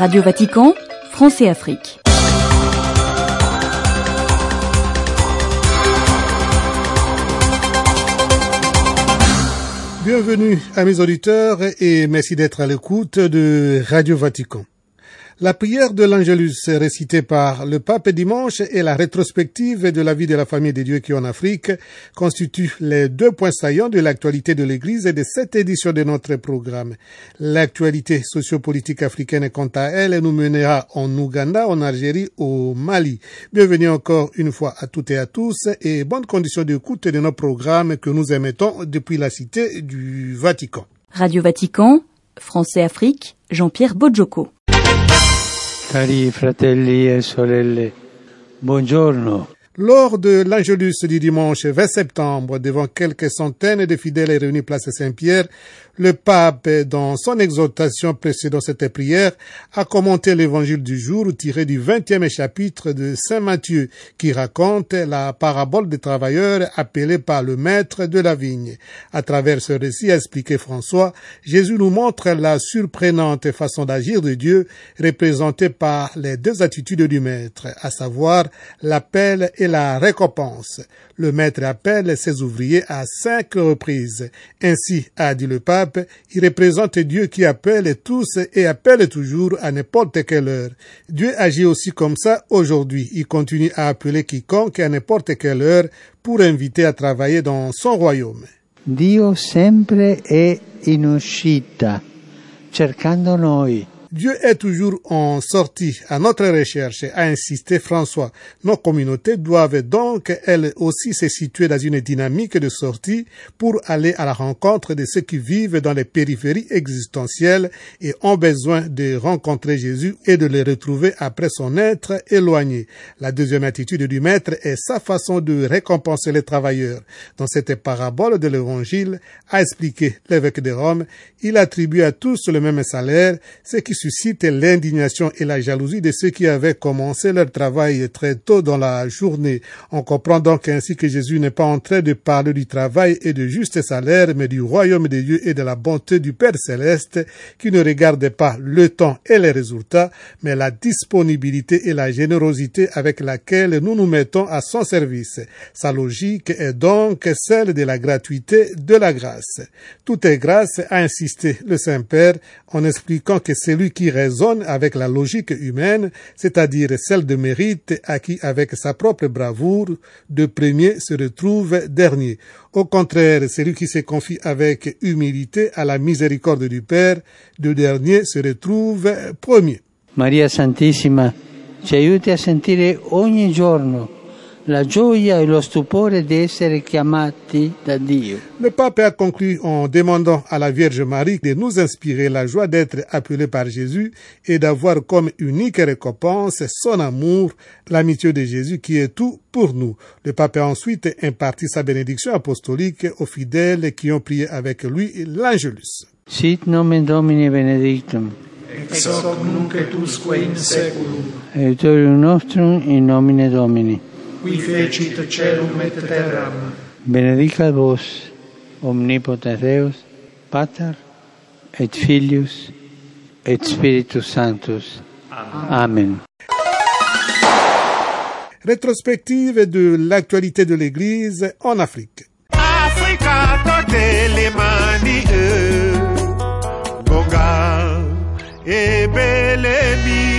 Radio Vatican, France et Afrique. Bienvenue à mes auditeurs et merci d'être à l'écoute de Radio Vatican. La prière de l'Angelus récitée par le pape dimanche et la rétrospective de la vie de la famille de Dieu qui est en Afrique constituent les deux points saillants de l'actualité de l'Église et de cette édition de notre programme. L'actualité sociopolitique africaine, quant à elle, nous mènera en Ouganda, en Algérie, au Mali. Bienvenue encore une fois à toutes et à tous et bonne condition d'écoute de nos programmes que nous émettons depuis la cité du Vatican. Radio Vatican, France et Afrique, Jean-Pierre Bojoko. Cari fratelli e sorelle, buongiorno. Lors de l'Angelus du dimanche 20 septembre, devant quelques centaines de fidèles réunis place Saint-Pierre, le pape, dans son exhortation précédant cette prière, a commenté l'évangile du jour tiré du 20e chapitre de Saint Matthieu, qui raconte la parabole des travailleurs appelés par le maître de la vigne. À travers ce récit, a expliqué François, Jésus nous montre la surprenante façon d'agir de Dieu, représentée par les deux attitudes du maître, à savoir l'appel et la récompense. Le maître appelle ses ouvriers à 5 reprises. Ainsi, a dit le pape, il représente Dieu qui appelle tous et appelle toujours à n'importe quelle heure. Dieu agit aussi comme ça aujourd'hui. Il continue à appeler quiconque à n'importe quelle heure pour inviter à travailler dans son royaume. Dio sempre è in uscita, cercando noi. Dieu est toujours en sortie, à notre recherche, a insisté François. Nos communautés doivent donc, elles aussi, se situer dans une dynamique de sortie pour aller à la rencontre de ceux qui vivent dans les périphéries existentielles et ont besoin de rencontrer Jésus et de le retrouver après son être éloigné. La deuxième attitude du maître est sa façon de récompenser les travailleurs. Dans cette parabole de l'Évangile, a expliqué l'évêque de Rome, il attribue à tous le même salaire, ce qui suscite l'indignation et la jalousie de ceux qui avaient commencé leur travail très tôt dans la journée. On comprend donc ainsi que Jésus n'est pas en train de parler du travail et de juste salaire, mais du royaume de Dieu et de la bonté du Père Céleste, qui ne regarde pas le temps et les résultats, mais la disponibilité et la générosité avec laquelle nous nous mettons à son service. Sa logique est donc celle de la gratuité, de la grâce. Tout est grâce, a insisté le Saint-Père, en expliquant que celui qui raisonne avec la logique humaine, c'est-à-dire celle de mérite acquis avec sa propre bravoure, de premier se retrouve dernier. Au contraire, celui qui se confie avec humilité à la miséricorde du Père, de dernier se retrouve premier. Maria Santissima ci aiuti a sentire ogni giorno la gioia e lo stupore di essere chiamati da Dio. Le pape a conclu en demandant à la Vierge Marie de nous inspirer la joie d'être appelés par Jésus et d'avoir comme unique récompense son amour, l'amitié de Jésus qui est tout pour nous. Le pape a ensuite imparti sa bénédiction apostolique aux fidèles qui ont prié avec lui l'Angelus. Sit nomen Domini benedictum. Ex hoc nunc et usque in saeculum. Aiutorium nostrum in nomine Domini. Qui fecit celum et terram. Benedicat vos, omnipotens Deus, Pater, et Filius, et Spiritus Sanctus. Amen. Rétrospective de l'actualité de l'Église en Afrique. Africa, toutes les manies, Goga et Belemi.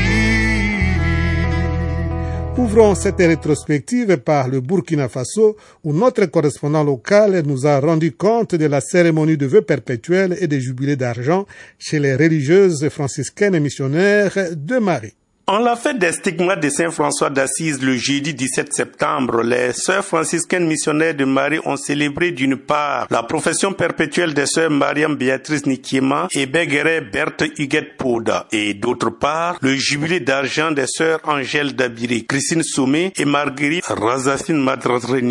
Ouvrons cette rétrospective par le Burkina Faso, où notre correspondant local nous a rendu compte de la cérémonie de vœux perpétuels et des jubilés d'argent chez les religieuses franciscaines missionnaires de Marie. En la fête des stigmates de Saint François d'Assise le jeudi 17 septembre, les sœurs franciscaines missionnaires de Marie ont célébré d'une part la profession perpétuelle des sœurs Mariam Béatrice Nikiema et Begere Berthe Huguette Poda et d'autre part le jubilé d'argent des sœurs Angèle Dabiri, Christine Soumé et Marguerite Razafine Madrasrenimbi.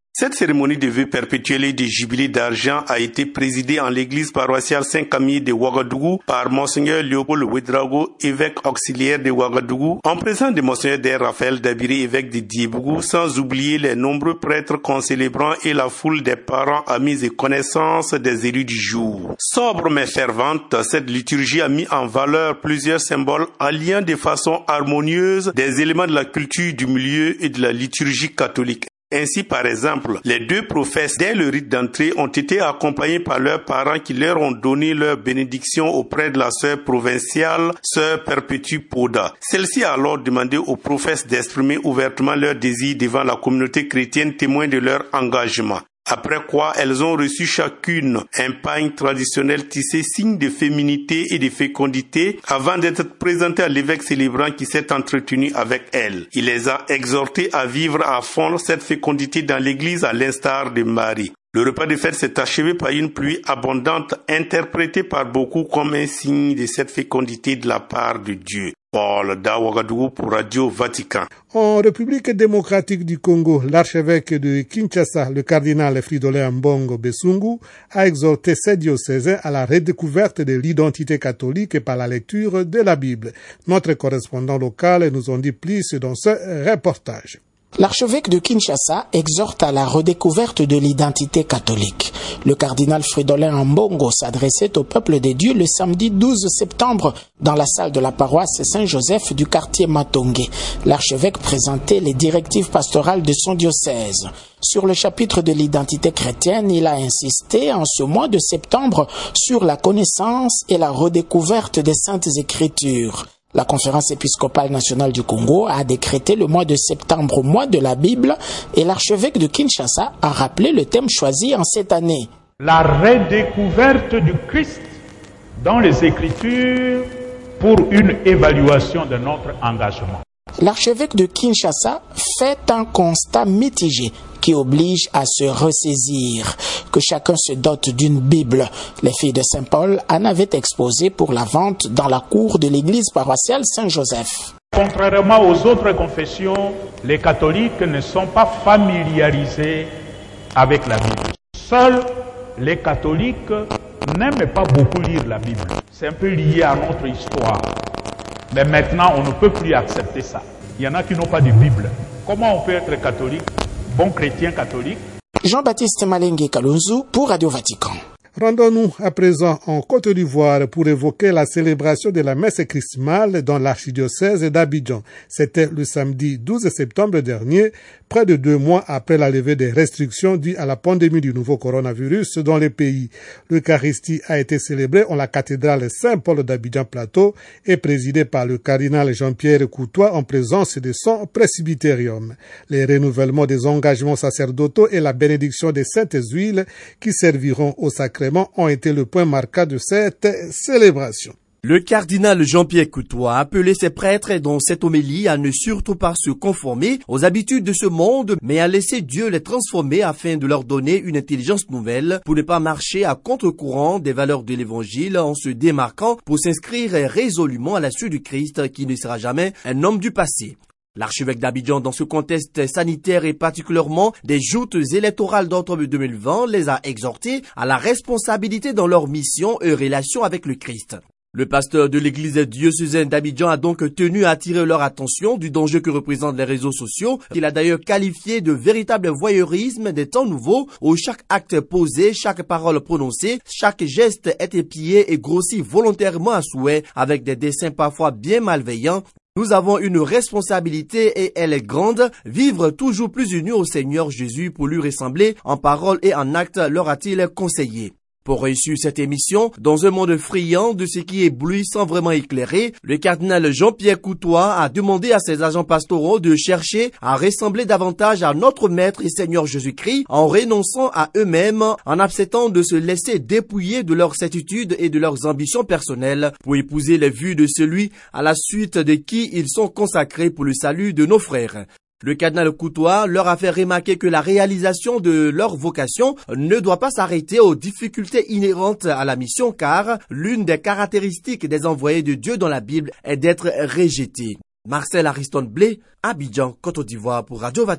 Cette cérémonie de vœux perpétuels et de jubilé d'argent a été présidée en l'église paroissiale Saint-Camille de Ouagadougou par Monseigneur Léopold Ouedraogo, évêque auxiliaire de Ouagadougou, en présence de Monseigneur Der Raphaël Dabiri, évêque de Diebougou, sans oublier les nombreux prêtres concélébrants et la foule des parents, amis et connaissances des élus du jour. Sobre mais fervente, cette liturgie a mis en valeur plusieurs symboles alliant de façon harmonieuse des éléments de la culture du milieu et de la liturgie catholique. Ainsi, par exemple, les deux prophètes, dès le rite d'entrée, ont été accompagnés par leurs parents qui leur ont donné leur bénédiction auprès de la sœur provinciale, sœur Perpétue Poda. Celle-ci a alors demandé aux prophètes d'exprimer ouvertement leur désir devant la communauté chrétienne, témoin de leur engagement. Après quoi, elles ont reçu chacune un pagne traditionnel tissé signe de féminité et de fécondité avant d'être présentées à l'évêque célébrant qui s'est entretenu avec elles. Il les a exhortées à vivre à fond cette fécondité dans l'église à l'instar de Marie. Le repas de fête s'est achevé par une pluie abondante interprétée par beaucoup comme un signe de cette fécondité de la part de Dieu. Paul Ouagadougou pour Radio Vatican. En République démocratique du Congo, l'archevêque de Kinshasa, le cardinal Fridolin Mbongo Besungu, a exhorté ses diocésains à la redécouverte de l'identité catholique par la lecture de la Bible. Notre correspondant local nous en dit plus dans ce reportage. L'archevêque de Kinshasa exhorte à la redécouverte de l'identité catholique. Le cardinal Fridolin Mbongo s'adressait au peuple des dieux le samedi 12 septembre dans la salle de la paroisse Saint-Joseph du quartier Matongé. L'archevêque présentait les directives pastorales de son diocèse. Sur le chapitre de l'identité chrétienne, il a insisté en ce mois de septembre sur la connaissance et la redécouverte des Saintes Écritures. La Conférence épiscopale nationale du Congo a décrété le mois de septembre mois de la Bible et l'archevêque de Kinshasa a rappelé le thème choisi en cette année. La redécouverte du Christ dans les Écritures pour une évaluation de notre engagement. L'archevêque de Kinshasa fait un constat mitigé qui oblige à se ressaisir, que chacun se dote d'une Bible. Les filles de Saint-Paul en avaient exposé pour la vente dans la cour de l'église paroissiale Saint-Joseph. Contrairement aux autres confessions, les catholiques ne sont pas familiarisés avec la Bible. Seuls les catholiques n'aiment pas beaucoup lire la Bible. C'est un peu lié à notre histoire. Mais maintenant, on ne peut plus accepter ça. Il y en a qui n'ont pas de Bible. Comment on peut être catholique, bon chrétien catholique? Jean-Baptiste Malengue Kalunzu pour Radio Vatican. Rendons-nous à présent en Côte d'Ivoire pour évoquer la célébration de la messe chrismale dans l'archidiocèse d'Abidjan. C'était le samedi 12 septembre dernier, près de 2 mois après la levée des restrictions dues à la pandémie du nouveau coronavirus dans le pays. L'Eucharistie a été célébrée en la cathédrale Saint-Paul d'Abidjan-Plateau et présidée par le cardinal Jean-Pierre Coutois en présence de son presbytérium. Les renouvellements des engagements sacerdotaux et la bénédiction des saintes huiles qui serviront au sacrement ont été le point marquant de cette célébration. Le cardinal Jean-Pierre Coutois a appelé ses prêtres dans cette homélie à ne surtout pas se conformer aux habitudes de ce monde, mais à laisser Dieu les transformer afin de leur donner une intelligence nouvelle pour ne pas marcher à contre-courant des valeurs de l'évangile en se démarquant pour s'inscrire résolument à la suite du Christ qui ne sera jamais un homme du passé. L'archevêque d'Abidjan, dans ce contexte sanitaire et particulièrement des joutes électorales d'octobre 2020, les a exhortés à la responsabilité dans leur mission et relation avec le Christ. Le pasteur de l'église diocésaine d'Abidjan a donc tenu à attirer leur attention du danger que représentent les réseaux sociaux, qu'il a d'ailleurs qualifié de véritable voyeurisme des temps nouveaux, où chaque acte posé, chaque parole prononcée, chaque geste est épié et grossi volontairement à souhait, avec des desseins parfois bien malveillants. Nous avons une responsabilité et elle est grande, vivre toujours plus unis au Seigneur Jésus pour lui ressembler en parole et en acte, leur a-t-il conseillé. Pour réussir cette émission, dans un monde friand de ce qui éblouit sans vraiment éclairer, le cardinal Jean-Pierre Coutois a demandé à ses agents pastoraux de chercher à ressembler davantage à notre Maître et Seigneur Jésus-Christ en renonçant à eux-mêmes, en acceptant de se laisser dépouiller de leurs certitudes et de leurs ambitions personnelles pour épouser les vues de celui à la suite de qui ils sont consacrés pour le salut de nos frères. Le cardinal Coutois leur a fait remarquer que la réalisation de leur vocation ne doit pas s'arrêter aux difficultés inhérentes à la mission, car l'une des caractéristiques des envoyés de Dieu dans la Bible est d'être rejetés. Marcel Ariston Blé, Abidjan, Côte d'Ivoire pour Radio Vatican.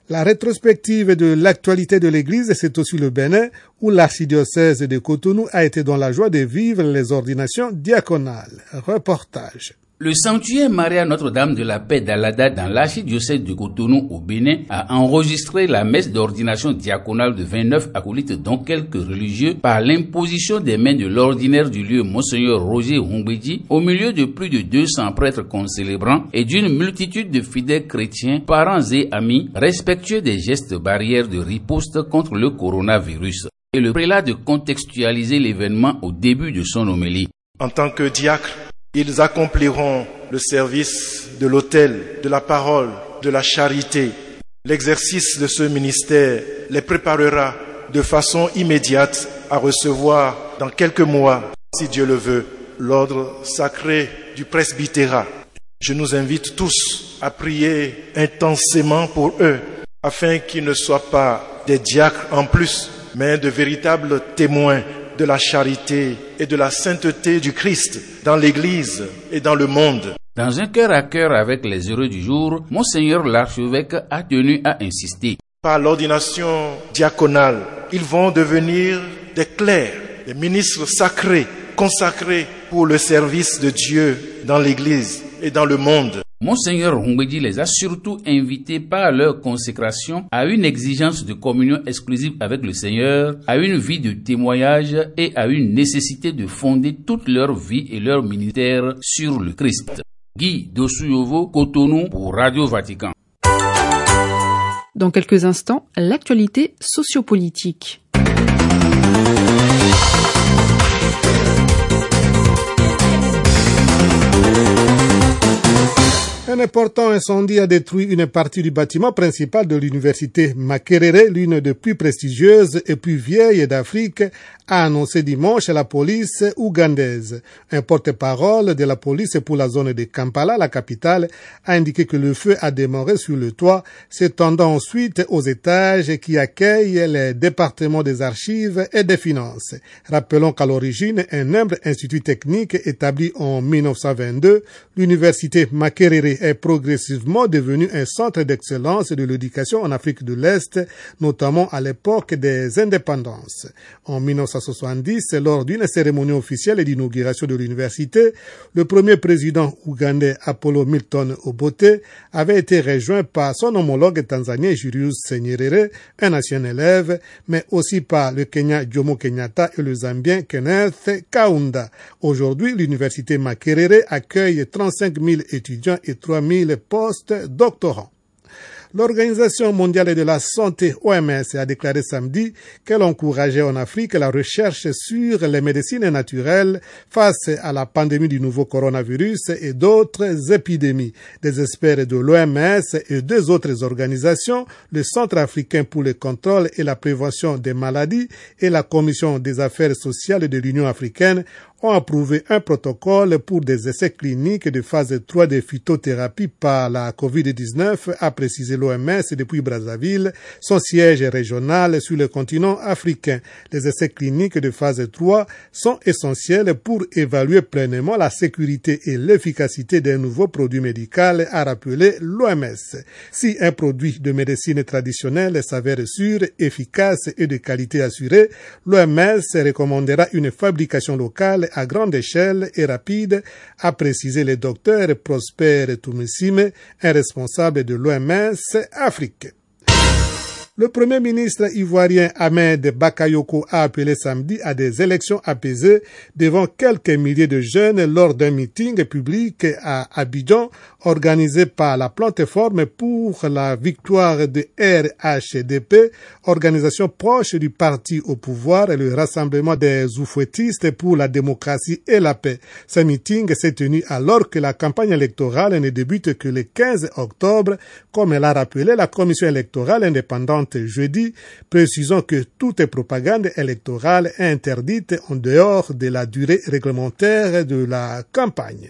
La rétrospective de l'actualité de l'Église, c'est aussi le Bénin, où l'archidiocèse de Cotonou a été dans la joie de vivre les ordinations diaconales. Reportage. Le sanctuaire Maria Notre-Dame de la Paix d'Alada dans l'archidiocèse de Cotonou au Bénin a enregistré la messe d'ordination diaconale de 29 acolytes dont quelques religieux par l'imposition des mains de l'ordinaire du lieu Monseigneur Roger Humbedji au milieu de plus de 200 prêtres concélébrants et d'une multitude de fidèles chrétiens, parents et amis respectueux des gestes barrières de riposte contre le coronavirus. Et le prélat de contextualiser l'événement au début de son homélie. En tant que diacre, ils accompliront le service de l'autel, de la parole, de la charité. L'exercice de ce ministère les préparera de façon immédiate à recevoir dans quelques mois, si Dieu le veut, l'ordre sacré du presbytérat. Je nous invite tous à prier intensément pour eux, afin qu'ils ne soient pas des diacres en plus, mais de véritables témoins de la charité et de la sainteté du Christ dans l'Église et dans le monde. Dans un cœur à cœur avec les heureux du jour, Monseigneur l'archevêque a tenu à insister. Par l'ordination diaconale, ils vont devenir des clercs, des ministres sacrés, consacrés pour le service de Dieu dans l'Église et dans le monde. Monseigneur Humbedji les a surtout invités par leur consécration à une exigence de communion exclusive avec le Seigneur, à une vie de témoignage et à une nécessité de fonder toute leur vie et leur ministère sur le Christ. Guy Dossouyovo, Cotonou pour Radio Vatican. Dans quelques instants, l'actualité sociopolitique. Un important incendie a détruit une partie du bâtiment principal de l'université Makerere, l'une des plus prestigieuses et plus vieilles d'Afrique, a annoncé dimanche la police ougandaise. Un porte-parole de la police pour la zone de Kampala, la capitale, a indiqué que le feu a démarré sur le toit, s'étendant ensuite aux étages qui accueillent les départements des archives et des finances. Rappelons qu'à l'origine, un humble institut technique établi en 1922, l'université Makerere est progressivement devenu un centre d'excellence de l'éducation en Afrique de l'Est, notamment à l'époque des indépendances. En 1970, lors d'une cérémonie officielle d'inauguration de l'université, le premier président ougandais Apollo Milton Obote avait été rejoint par son homologue tanzanien Julius Nyerere, un ancien élève, mais aussi par le Kenya Jomo Kenyatta et le Zambien Kenneth Kaunda. Aujourd'hui, l'université Makerere accueille 35 000 étudiants et 3 000 postes doctorants. L'Organisation mondiale de la santé, OMS, a déclaré samedi qu'elle encourageait en Afrique la recherche sur les médecines naturelles face à la pandémie du nouveau coronavirus et d'autres épidémies. Des experts de l'OMS et deux autres organisations, le Centre africain pour le contrôle et la prévention des maladies et la Commission des affaires sociales de l'Union africaine, ont approuvé un protocole pour des essais cliniques de phase 3 de phytothérapie par la COVID-19, a précisé l'OMS depuis Brazzaville, son siège régional sur le continent africain. Les essais cliniques de phase 3 sont essentiels pour évaluer pleinement la sécurité et l'efficacité d'un nouveau produit médical, a rappelé l'OMS. Si un produit de médecine traditionnelle s'avère sûr, efficace et de qualité assurée, l'OMS recommandera une fabrication locale à grande échelle et rapide, a précisé le docteur Prosper Tumesime, un responsable de l'OMS Afrique. Le Premier ministre ivoirien Ahmed Bakayoko a appelé samedi à des élections apaisées devant quelques milliers de jeunes lors d'un meeting public à Abidjan organisé par la plateforme pour la victoire de RHDP, organisation proche du parti au pouvoir et le rassemblement des oufouettistes pour la démocratie et la paix. Ce meeting s'est tenu alors que la campagne électorale ne débute que le 15 octobre, comme l'a rappelé la commission électorale indépendante jeudi, précisant que toute propagande électorale est interdite en dehors de la durée réglementaire de la campagne.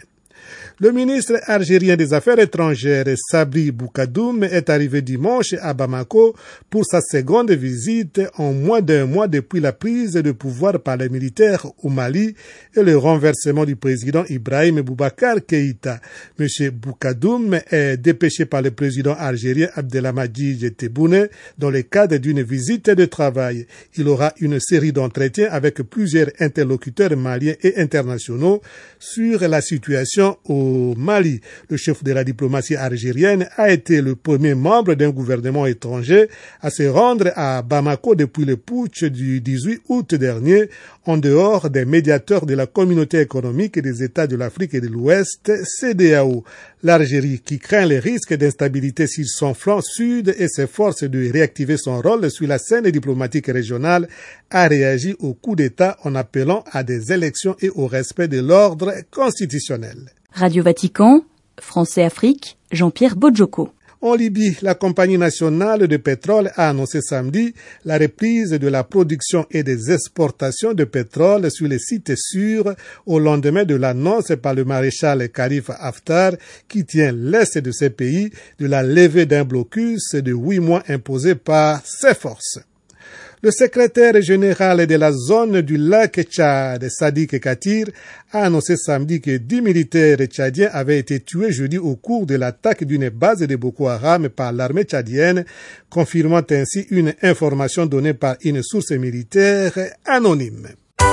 Le ministre algérien des Affaires étrangères, Sabri Boukadoum, est arrivé dimanche à Bamako pour sa seconde visite en moins d'un mois depuis la prise de pouvoir par les militaires au Mali et le renversement du président Ibrahim Boubacar Keïta. M. Boukadoum est dépêché par le président algérien Abdelhamidji Tebboune dans le cadre d'une visite de travail. Il aura une série d'entretiens avec plusieurs interlocuteurs maliens et internationaux sur la situation au Mali. Le chef de la diplomatie algérienne a été le premier membre d'un gouvernement étranger à se rendre à Bamako depuis le putsch du 18 août dernier, en dehors des médiateurs de la communauté économique des États de l'Afrique et de l'Ouest, CEDEAO. L'Algérie, qui craint les risques d'instabilité sur son flanc sud et s'efforce de réactiver son rôle sur la scène diplomatique régionale, a réagi au coup d'État en appelant à des élections et au respect de l'ordre constitutionnel. Radio Vatican, Français Afrique, Jean-Pierre Bodjoko. En Libye, la compagnie nationale de pétrole a annoncé samedi la reprise de la production et des exportations de pétrole sur les sites sûrs au lendemain de l'annonce par le maréchal Khalifa Haftar, qui tient l'est de ce pays, de la levée d'un blocus de 8 mois imposé par ses forces. Le secrétaire général de la zone du lac Tchad, Sadiq Katir, a annoncé samedi que 10 militaires tchadiens avaient été tués jeudi au cours de l'attaque d'une base de Boko Haram par l'armée tchadienne, confirmant ainsi une information donnée par une source militaire anonyme.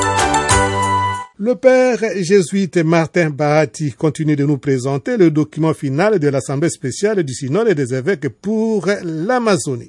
Le père jésuite Martin Bahati continue de nous présenter le document final de l'Assemblée spéciale du Synode des évêques pour l'Amazonie.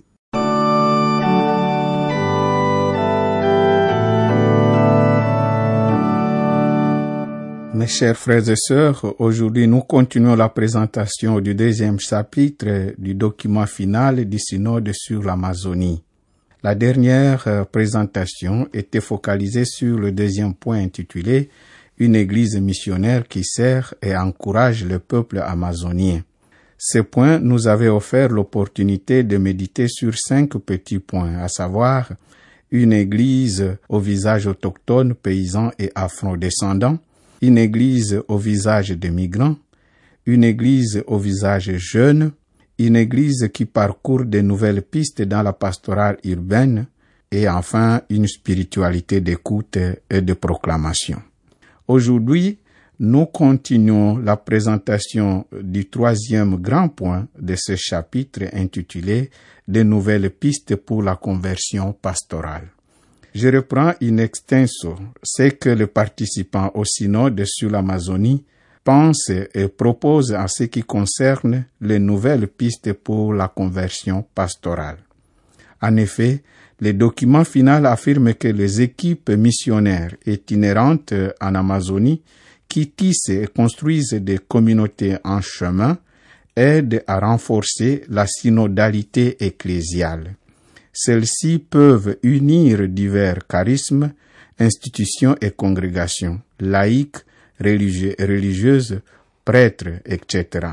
Mes chers frères et sœurs, aujourd'hui nous continuons la présentation du deuxième chapitre du document final du synode sur l'Amazonie. La dernière présentation était focalisée sur le deuxième point intitulé « Une église missionnaire qui sert et encourage le peuple amazonien ». Ce point nous avait offert l'opportunité de méditer sur 5 petits points, à savoir une église au visage autochtone, paysan et afro-descendant, une église au visage des migrants, une église au visage jeune, une église qui parcourt de nouvelles pistes dans la pastorale urbaine et enfin une spiritualité d'écoute et de proclamation. Aujourd'hui, nous continuons la présentation du troisième grand point de ce chapitre intitulé « De nouvelles pistes pour la conversion pastorale ». Je reprends in extenso ce que les participants au synode sur l'Amazonie pensent et proposent en ce qui concerne les nouvelles pistes pour la conversion pastorale. En effet, le document final affirme que les équipes missionnaires itinérantes en Amazonie qui tissent et construisent des communautés en chemin aident à renforcer la synodalité ecclésiale. Celles-ci peuvent unir divers charismes, institutions et congrégations, laïcs, religieuses, prêtres, etc.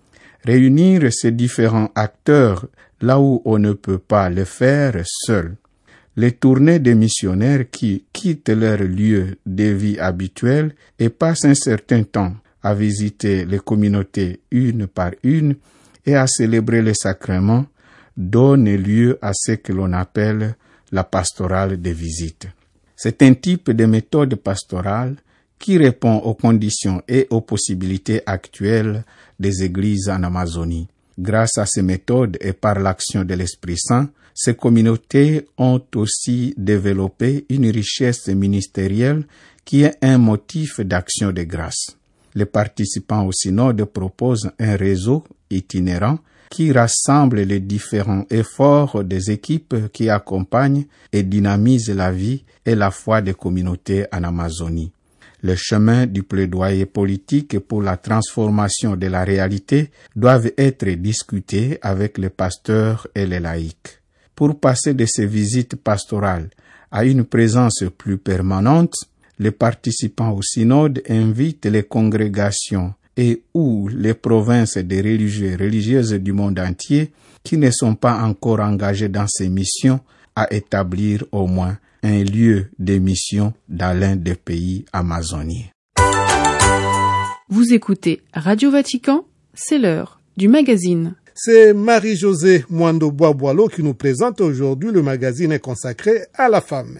Réunir ces différents acteurs là où on ne peut pas le faire seul. Les tournées des missionnaires qui quittent leur lieu de vie habituel et passent un certain temps à visiter les communautés une par une et à célébrer les sacrements donne lieu à ce que l'on appelle la pastorale de visite. C'est un type de méthode pastorale qui répond aux conditions et aux possibilités actuelles des églises en Amazonie. Grâce à ces méthodes et par l'action de l'Esprit Saint, ces communautés ont aussi développé une richesse ministérielle qui est un motif d'action de grâce. Les participants au synode proposent un réseau itinérant qui rassemble les différents efforts des équipes qui accompagnent et dynamisent la vie et la foi des communautés en Amazonie. Le chemin du plaidoyer politique pour la transformation de la réalité doivent être discutés avec les pasteurs et les laïcs. Pour passer de ces visites pastorales à une présence plus permanente, les participants au synode invitent les congrégations et ou les provinces des religieux et religieuses du monde entier qui ne sont pas encore engagés dans ces missions à établir au moins un lieu de mission dans l'un des pays amazoniens. Vous écoutez Radio Vatican, c'est l'heure du magazine. C'est Marie-Josée Mwando-Bois-Boileau qui nous présente aujourd'hui le magazine consacré à la femme.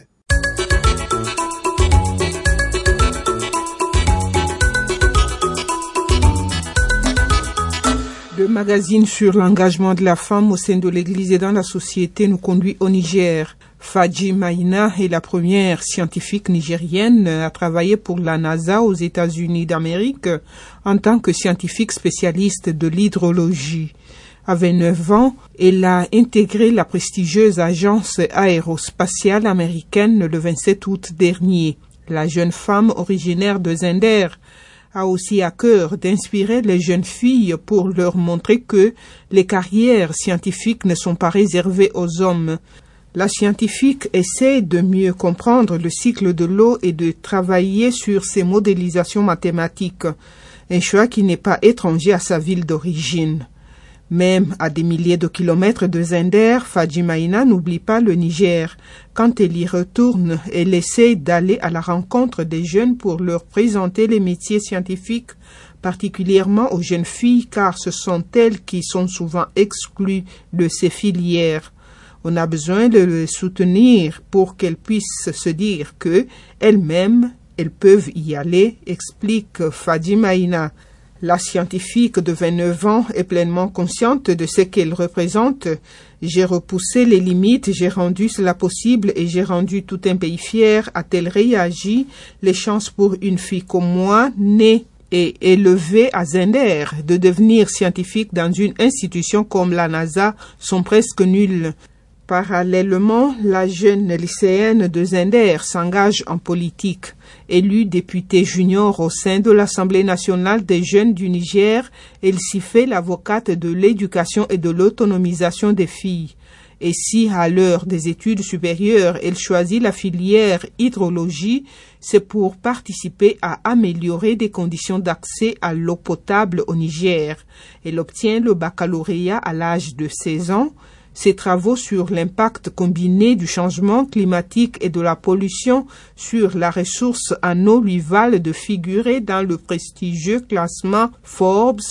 Le magazine sur l'engagement de la femme au sein de l'Église et dans la société nous conduit au Niger. Fadji Maïna est la première scientifique nigérienne à travailler pour la NASA aux États-Unis d'Amérique en tant que scientifique spécialiste de l'hydrologie. À 29 ans, elle a intégré la prestigieuse agence aérospatiale américaine le 27 août dernier. La jeune femme originaire de Zinder a aussi à cœur d'inspirer les jeunes filles pour leur montrer que les carrières scientifiques ne sont pas réservées aux hommes. La scientifique essaie de mieux comprendre le cycle de l'eau et de travailler sur ses modélisations mathématiques, un choix qui n'est pas étranger à sa ville d'origine. Même à des milliers de kilomètres de Zinder, Fadji Maïna n'oublie pas le Niger. Quand elle y retourne, elle essaie d'aller à la rencontre des jeunes pour leur présenter les métiers scientifiques, particulièrement aux jeunes filles, car ce sont elles qui sont souvent exclues de ces filières. On a besoin de les soutenir pour qu'elles puissent se dire que elles-mêmes, elles peuvent y aller, explique Fadji Maïna. La scientifique de 29 ans est pleinement consciente de ce qu'elle représente. J'ai repoussé les limites, j'ai rendu cela possible et j'ai rendu tout un pays fier, a-t-elle réagi. Les chances pour une fille comme moi, née et élevée à Zinder, de devenir scientifique dans une institution comme la NASA sont presque nulles. Parallèlement, la jeune lycéenne de Zinder s'engage en politique. Élue députée junior au sein de l'Assemblée nationale des jeunes du Niger, elle s'y fait l'avocate de l'éducation et de l'autonomisation des filles. Et si, à l'heure des études supérieures, elle choisit la filière hydrologie, c'est pour participer à améliorer des conditions d'accès à l'eau potable au Niger. Elle obtient le baccalauréat à l'âge de 16 ans. Ses travaux sur l'impact combiné du changement climatique et de la pollution sur la ressource en eau lui valent de figurer dans le prestigieux classement Forbes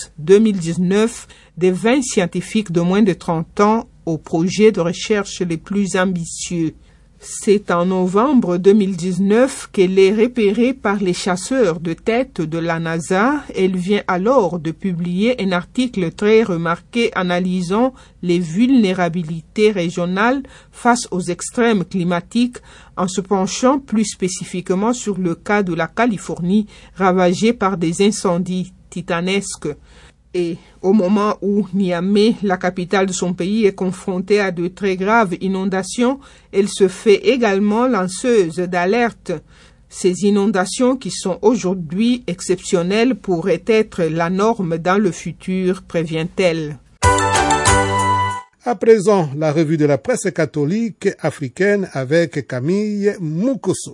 2019 des 20 scientifiques de moins de 30 ans aux projets de recherche les plus ambitieux. C'est en novembre 2019 qu'elle est repérée par les chasseurs de tête de la NASA. Elle vient alors de publier un article très remarqué analysant les vulnérabilités régionales face aux extrêmes climatiques en se penchant plus spécifiquement sur le cas de la Californie ravagée par des incendies titanesques. Et au moment où Niamey, la capitale de son pays, est confrontée à de très graves inondations, elle se fait également lanceuse d'alerte. Ces inondations qui sont aujourd'hui exceptionnelles pourraient être la norme dans le futur, prévient-elle. À présent, la revue de la presse catholique africaine avec Camille Mukoso.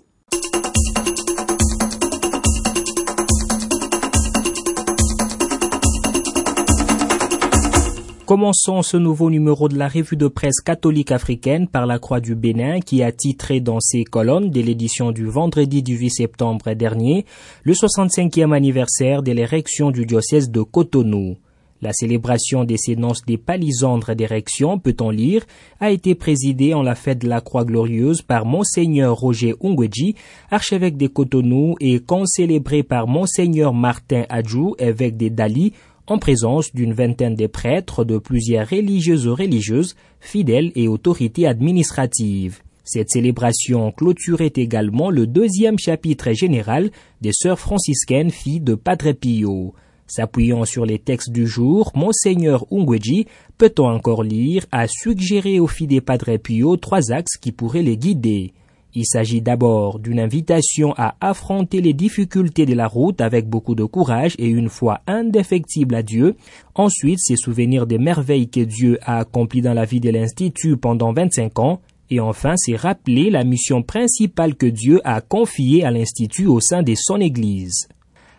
Commençons ce nouveau numéro de la revue de presse catholique africaine par la Croix du Bénin qui a titré dans ses colonnes de l'édition du vendredi 18 septembre dernier le 65e anniversaire de l'érection du diocèse de Cotonou. La célébration des séances des palisandres d'érection, peut-on lire, a été présidée en la fête de la Croix glorieuse par Monseigneur Roger Ungweji, archevêque de Cotonou, et concélébrée par Monseigneur Martin Adjou, évêque des Dali, en présence d'une vingtaine de prêtres de plusieurs religieuses, fidèles et autorités administratives. Cette célébration clôturait également le deuxième chapitre général des sœurs franciscaines filles de Padre Pio. S'appuyant sur les textes du jour, Monseigneur Ungweji, peut-on encore lire, a suggéré aux filles des Padre Pio 3 axes qui pourraient les guider. Il s'agit d'abord d'une invitation à affronter les difficultés de la route avec beaucoup de courage et une foi indéfectible à Dieu. Ensuite, c'est souvenir des merveilles que Dieu a accomplies dans la vie de l'Institut pendant 25 ans. Et enfin, c'est rappeler la mission principale que Dieu a confiée à l'Institut au sein de son Église.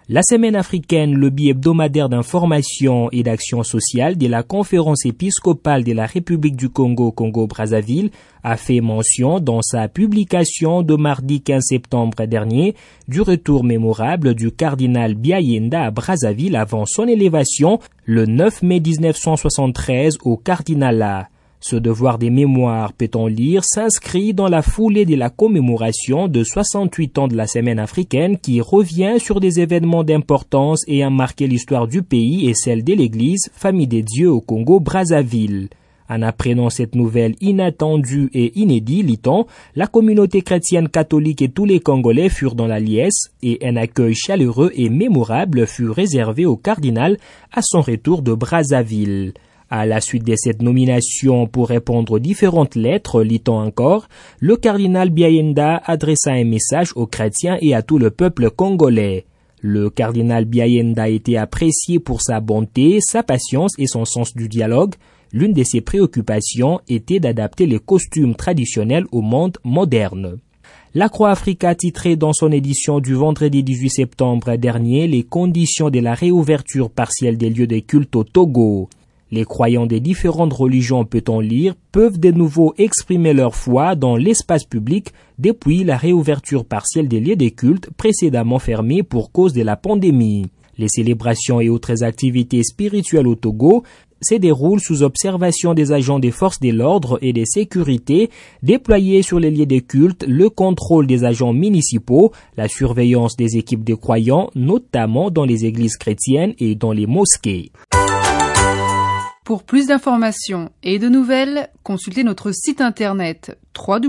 La semaine africaine, le bi-hebdomadaire d'information et d'action sociale de la conférence épiscopale de la République du Congo, Congo-Brazzaville, a fait mention dans sa publication de mardi 15 septembre dernier du retour mémorable du cardinal Biayenda à Brazzaville avant son élévation le 9 mai 1973 au cardinalat. Ce devoir des mémoires, peut-on lire, s'inscrit dans la foulée de la commémoration de 68 ans de la semaine africaine qui revient sur des événements d'importance ayant marqué l'histoire du pays et celle de l'Église, famille des dieux au Congo-Brazzaville. En apprenant cette nouvelle inattendue et inédite, lit-on, la communauté chrétienne catholique et tous les Congolais furent dans la liesse et un accueil chaleureux et mémorable fut réservé au cardinal à son retour de Brazzaville. À la suite de cette nomination pour répondre aux différentes lettres, lit-on encore, le cardinal Biayenda adressa un message aux chrétiens et à tout le peuple congolais. Le cardinal Biayenda était apprécié pour sa bonté, sa patience et son sens du dialogue. L'une de ses préoccupations était d'adapter les costumes traditionnels au monde moderne. La Croix Africa titrait dans son édition du vendredi 18 septembre dernier les conditions de la réouverture partielle des lieux de culte au Togo. Les croyants des différentes religions, peut-on lire, peuvent de nouveau exprimer leur foi dans l'espace public depuis la réouverture partielle des lieux de culte précédemment fermés pour cause de la pandémie. Les célébrations et autres activités spirituelles au Togo se déroulent sous observation des agents des forces de l'ordre et de sécurité déployés sur les lieux de culte, le contrôle des agents municipaux, la surveillance des équipes de croyants, notamment dans les églises chrétiennes et dans les mosquées. Pour plus d'informations et de nouvelles, consultez notre site internet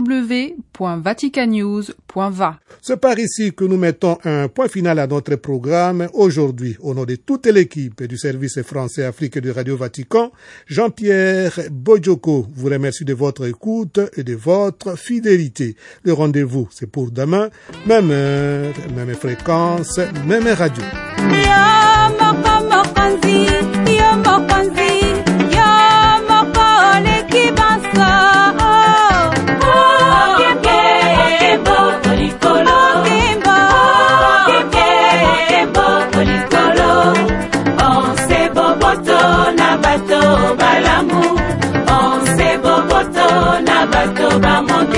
www.vaticanews.va. C'est par ici que nous mettons un point final à notre programme aujourd'hui. Au nom de toute l'équipe du service français Afrique de Radio Vatican, Jean-Pierre Bojoko vous remercie de votre écoute et de votre fidélité. Le rendez-vous, c'est pour demain, même heure, même fréquence, même radio. Balamu, on se boboto na bato ba monde.